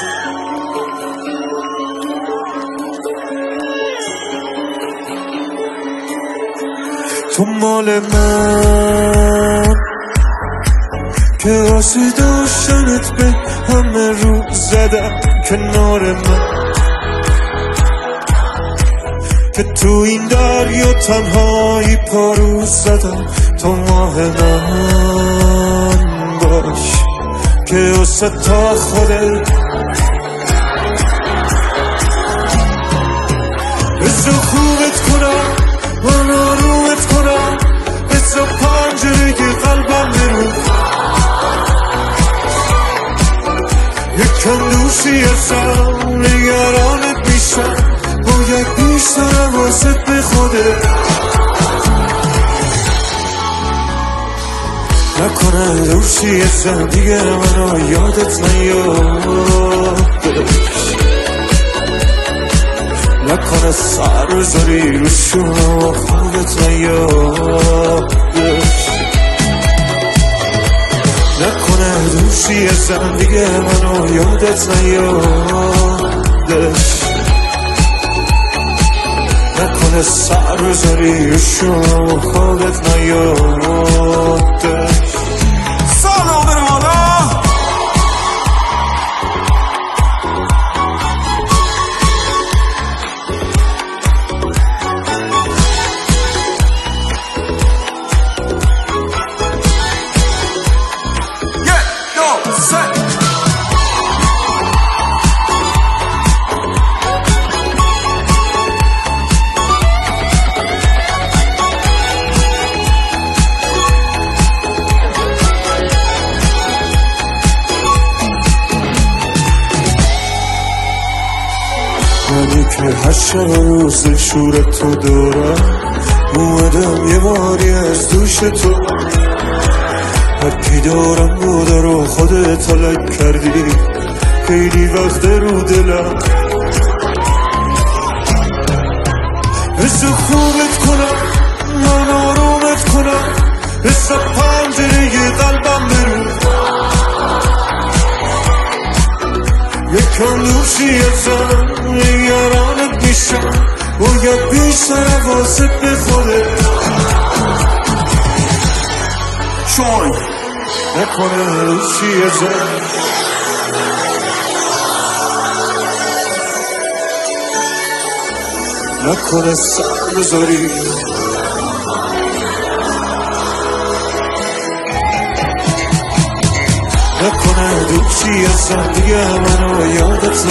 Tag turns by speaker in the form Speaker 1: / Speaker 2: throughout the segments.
Speaker 1: تو مال من که واسه داشتنت به همه رو زدم کنار من، که تو این دریا تنهایی پارو زدم. تو ماه من باش که واسه تا خودت بذار خوبت کنم، من آرومت کنم، بذار پنجره قلبم برو، یکم دوستی ازم نگرانت میشم، باید بیشتر حواست به خودت. نکنه دوستی ازم دیگه منو یادت نیادش، نکنه سر بذاری رو شونم و خوبت نیادش، نکنه دوستی ازم دیگه منو یادت نیادش، نکنه سر بذاری رو شونم و خوبت نیادش. سلام برم آلا منی که هر شب روز شورت تو دارم، اومدم یه باری از دوش تو، هر کی دارم بوده رو خودت تلک کردی، خیلی وقت رو دلم. بذار خوبت کنم، من آرومت کنم، بذار پنجره قلبم برو، یکم دوستی ازم نگرانت میشم، باید بیشتر حواست به خودت. چون نکنه دوستی ازم نکنه سر بذاری، نکنه دوستی ازم دیگه منو یادت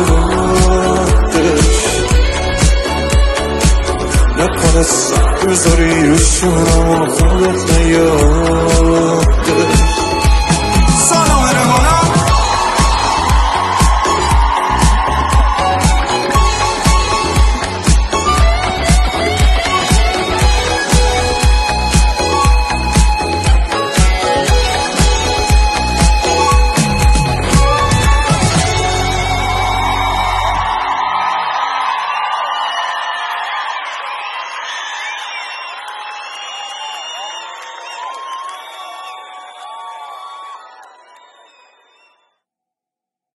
Speaker 1: نیادش، نکنه سر بذاری رو شونم و خودت